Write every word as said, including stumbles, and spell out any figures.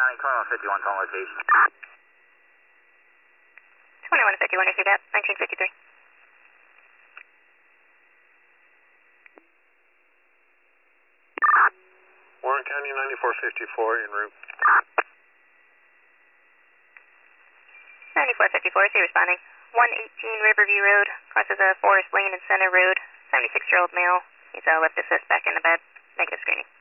County, twenty-one fifty-one on location. twenty-one fifty-one, if you got nineteen fifty-three. Warren County, ninety-four fifty-four, en route. ninety-four fifty-four, is he responding? one eighteen Riverview Road, crosses a forest lane and center road, seventy-six-year-old male. He's uh, left assist back in the bed. Negative screening.